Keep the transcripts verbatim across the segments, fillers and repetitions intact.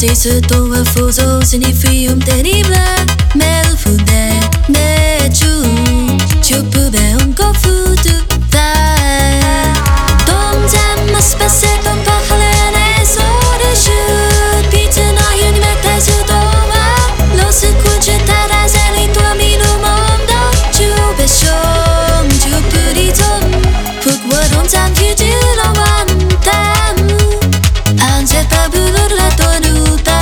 Există fuzo signifium terrible Mel fude de chu Chupu be un ko futu ta Tom jam spese tom pahalene sore shoot Pizza na yuni meta sudoma Lo se kuche tarazeli tua minu mondo Chupe shom chupu rizom Puk wadom jam fuji lo wan tamu Anje tabulur la tonu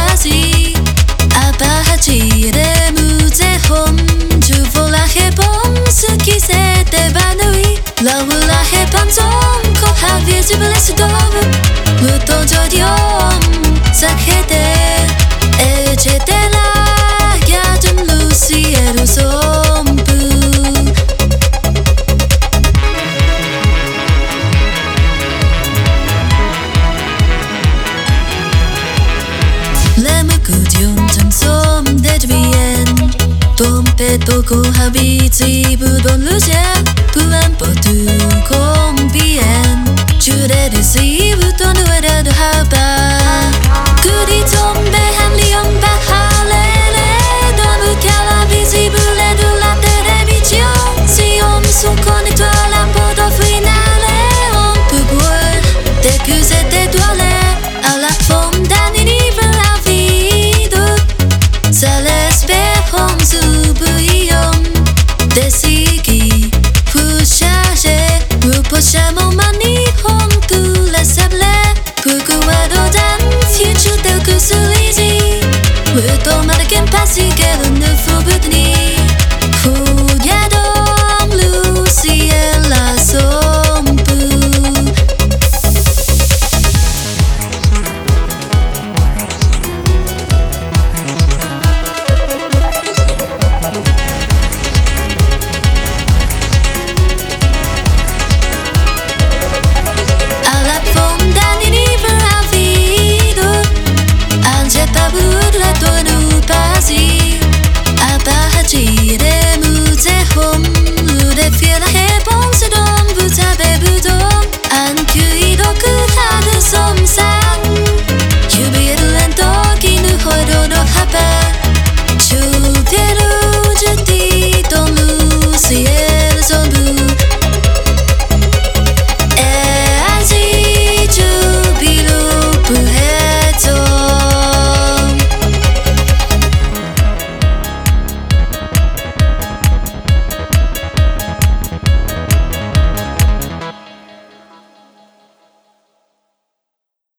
Là où la réponse encore a visible se dove Le temps d'odium s'accrétait Et j'étais là, garde le ciel sombre Les mucudium j'en somme des bien Ton petto habitué dans le ciel Peu importe combien, je l'ai décidé